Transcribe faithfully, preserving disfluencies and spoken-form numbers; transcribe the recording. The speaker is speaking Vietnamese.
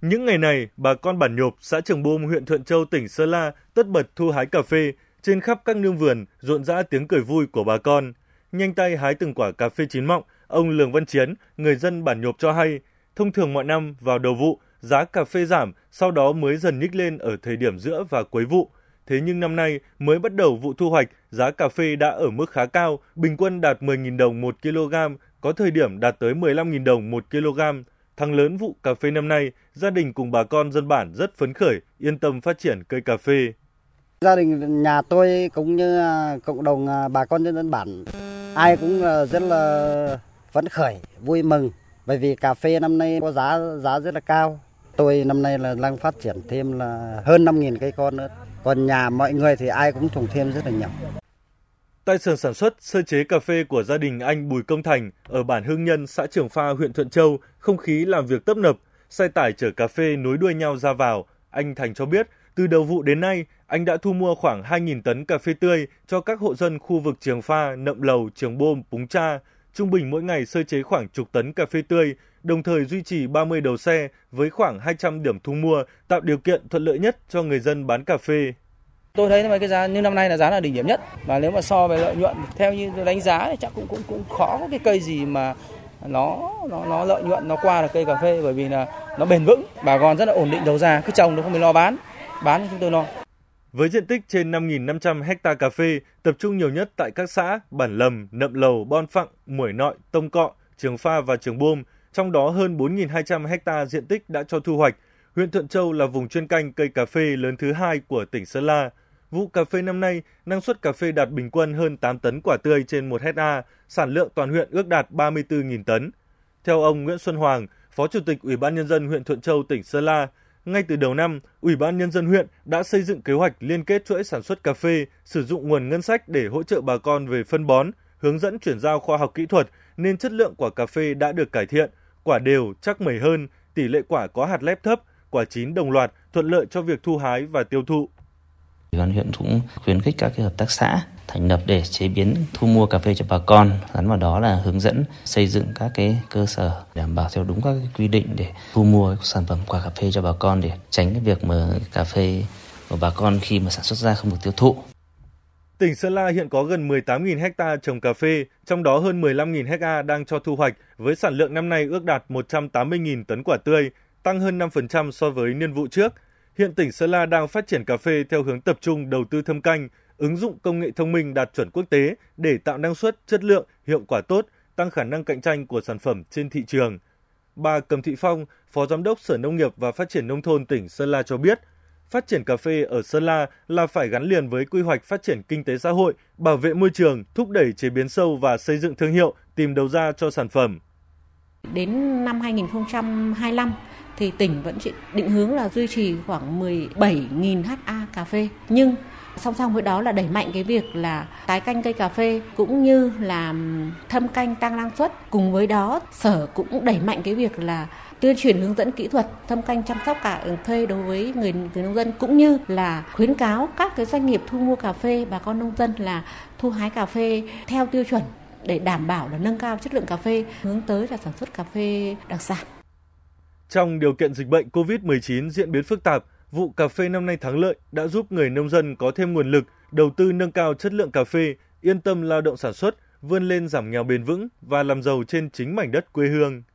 Những ngày này, bà con bản Nhộp, xã Trường Bôm, huyện Thuận Châu, tỉnh Sơn La tất bật thu hái cà phê. Trên khắp các nương vườn, rộn rã tiếng cười vui của bà con. Nhanh tay hái từng quả cà phê chín mọng, ông Lường Văn Chiến, người dân bản Nhộp cho hay, thông thường mọi năm vào đầu vụ, giá cà phê giảm, sau đó mới dần nhích lên ở thời điểm giữa và cuối vụ. Thế nhưng năm nay mới bắt đầu vụ thu hoạch, giá cà phê đã ở mức khá cao, bình quân đạt mười nghìn đồng một kg, có thời điểm đạt tới mười lăm nghìn đồng một kg. Thắng lớn vụ cà phê năm nay, gia đình cùng bà con dân bản rất phấn khởi, yên tâm phát triển cây cà phê. Gia đình nhà tôi cũng như cộng đồng bà con nhân dân bản, ai cũng rất là phấn khởi, vui mừng, bởi vì cà phê năm nay có giá giá rất là cao. Tôi năm nay là đang phát triển thêm là hơn năm nghìn cây con nữa. Còn nhà mọi người thì ai cũng trồng thêm rất là nhiều. Tại xưởng sản xuất sơ chế cà phê của gia đình anh Bùi Công Thành ở bản Hưng Nhân, xã Trường Pha, huyện Thuận Châu, không khí làm việc tấp nập, xe tải chở cà phê nối đuôi nhau ra vào. Anh Thành cho biết, từ đầu vụ đến nay, anh đã thu mua khoảng hai nghìn tấn cà phê tươi cho các hộ dân khu vực Trường Pha, Nậm Lầu, Trường Bôm, Púng Cha. Trung bình mỗi ngày sơ chế khoảng chục tấn cà phê tươi, đồng thời duy trì ba mươi đầu xe với khoảng hai trăm điểm thu mua, tạo điều kiện thuận lợi nhất cho người dân bán cà phê. Tôi thấy là cái giá như năm nay là giá là đỉnh điểm nhất, và nếu mà so về lợi nhuận theo như tôi đánh giá thì chắc cũng cũng cũng khó có cái cây gì mà nó nó nó lợi nhuận nó qua được cây cà phê, bởi vì là nó bền vững, bà con rất là ổn định đầu ra, cứ trồng nó không phải lo bán, bán chúng tôi lo. Với diện tích trên năm nghìn năm trăm ha cà phê, tập trung nhiều nhất tại các xã Bản Lầm, Nậm Lầu, Bon Phặng, Muổi Nội, Tông Cọ, Trường Pha và Trường Bôm, trong đó hơn bốn nghìn hai trăm ha diện tích đã cho thu hoạch. Huyện Thuận Châu là vùng chuyên canh cây cà phê lớn thứ hai của tỉnh Sơn La. Vụ cà phê năm nay, năng suất cà phê đạt bình quân hơn tám tấn quả tươi trên một ha, sản lượng toàn huyện ước đạt ba mươi tư nghìn tấn. Theo ông Nguyễn Xuân Hoàng, Phó Chủ tịch Ủy ban Nhân dân huyện Thuận Châu, tỉnh Sơn La, ngay từ đầu năm, Ủy ban Nhân dân huyện đã xây dựng kế hoạch liên kết chuỗi sản xuất cà phê, sử dụng nguồn ngân sách để hỗ trợ bà con về phân bón, hướng dẫn chuyển giao khoa học kỹ thuật, nên chất lượng quả cà phê đã được cải thiện, quả đều, chắc mẩy hơn, tỷ lệ quả có hạt lép thấp, quả chín đồng loạt, thuận lợi cho việc thu hái và tiêu thụ. Ủy ban huyện cũng khuyến khích các cái hợp tác xã thành lập để chế biến, thu mua cà phê cho bà con, gắn vào đó là hướng dẫn xây dựng các cái cơ sở đảm bảo theo đúng các cái quy định để thu mua sản phẩm quả cà phê cho bà con, để tránh cái việc mà cà phê của bà con khi mà sản xuất ra không được tiêu thụ. Tỉnh Sơn La hiện có gần mười tám nghìn ha trồng cà phê, trong đó hơn mười lăm nghìn ha đang cho thu hoạch, với sản lượng năm nay ước đạt một trăm tám mươi nghìn tấn quả tươi, tăng hơn năm phần trăm so với niên vụ trước. Hiện tỉnh Sơn La đang phát triển cà phê theo hướng tập trung đầu tư thâm canh, ứng dụng công nghệ thông minh đạt chuẩn quốc tế để tạo năng suất, chất lượng, hiệu quả tốt, tăng khả năng cạnh tranh của sản phẩm trên thị trường. Bà Cầm Thị Phong, Phó Giám đốc Sở Nông nghiệp và Phát triển Nông thôn tỉnh Sơn La cho biết, phát triển cà phê ở Sơn La là phải gắn liền với quy hoạch phát triển kinh tế xã hội, bảo vệ môi trường, thúc đẩy chế biến sâu và xây dựng thương hiệu, tìm đầu ra cho sản phẩm. Đến năm hai nghìn không trăm hai mươi lăm, thì tỉnh vẫn định hướng là duy trì khoảng mười bảy nghìn ha cà phê. Nhưng song song với đó là đẩy mạnh cái việc là tái canh cây cà phê cũng như là thâm canh tăng năng suất. Cùng với đó, Sở cũng đẩy mạnh cái việc là tuyên truyền hướng dẫn kỹ thuật thâm canh chăm sóc cà phê đối với người, người nông dân, cũng như là khuyến cáo các cái doanh nghiệp thu mua cà phê, bà con nông dân là thu hái cà phê theo tiêu chuẩn để đảm bảo là nâng cao chất lượng cà phê, hướng tới là sản xuất cà phê đặc sản. Trong điều kiện dịch bệnh cô vít mười chín diễn biến phức tạp, vụ cà phê năm nay thắng lợi đã giúp người nông dân có thêm nguồn lực, đầu tư nâng cao chất lượng cà phê, yên tâm lao động sản xuất, vươn lên giảm nghèo bền vững và làm giàu trên chính mảnh đất quê hương.